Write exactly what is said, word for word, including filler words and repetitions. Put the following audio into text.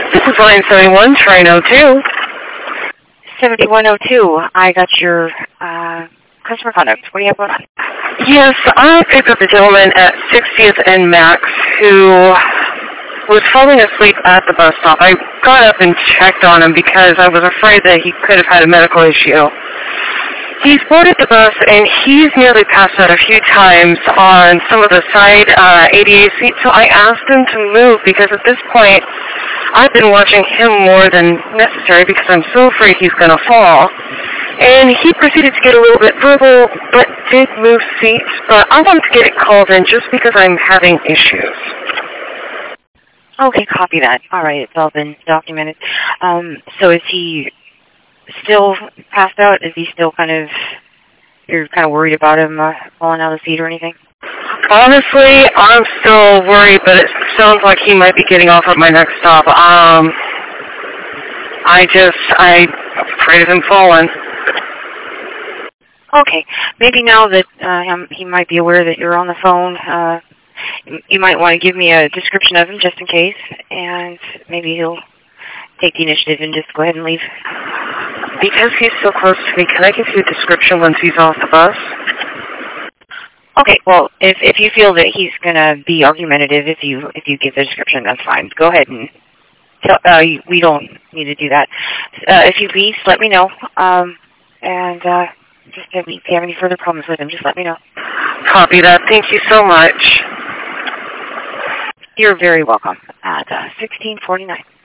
This is line seventy-one, train oh two. seventy-one oh two, I got your uh, customer conduct. What do you have going on? Yes, I picked up a gentleman at sixtieth and Max who was falling asleep at the bus stop. I got up and checked on him because I was afraid that he could have had a medical issue. He's boarded the bus, and he's nearly passed out a few times on some of the side uh, A D A seats, so I asked him to move because at this point, I've been watching him more than necessary because I'm so afraid he's going to fall. And he proceeded to get a little bit verbal, but did move seats, but I wanted to get it called in just because I'm having issues. Okay, copy that. All right, it's all been documented. Um, so is he still passed out? Is he still kind of, you're kind of worried about him uh, falling out of the seat or anything? Honestly, I'm still worried, but it sounds like he might be getting off at my next stop. Um, I just, I'm afraid of him falling. Okay, maybe now that uh, um, he might be aware that you're on the phone, uh, you might want to give me a description of him just in case, and maybe he'll take the initiative and just go ahead and leave. Because he's so close to me, can I give you a description once he's off the bus? Okay, well, if if you feel that he's going to be argumentative, if you if you give the description, that's fine. Go ahead and tell, uh, we don't need to do that. Uh, if you please, let me know, um, and uh, just if you have any further problems with him, just let me know. Copy that. Thank you so much. You're very welcome. At uh, sixteen forty-nine.